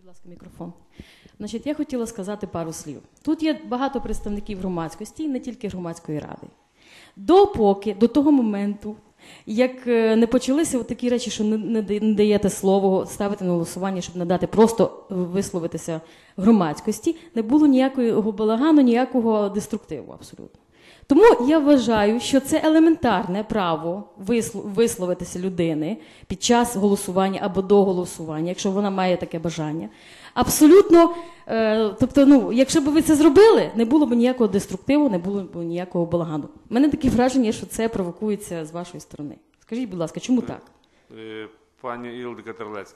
Будь ласка, мікрофон. Значить, я хотіла сказати пару слів. Тут є багато представників громадськості, не тільки громадської ради. До того моменту, як не почалися такі речі, що не даєте слово ставити на голосування, щоб надати просто висловитися громадськості, не було ніякого балагану, ніякого деструктиву абсолютно. Тому я вважаю, що це елементарне право висловитися людини під час голосування або до голосування, якщо вона має таке бажання. Абсолютно, тобто, якщо б ви це зробили, не було б ніякого деструктиву, не було б ніякого балагану. У мене таке враження, що це провокується з вашої сторони. Скажіть, будь ласка, чому так? Пані Ілда Катерлецька,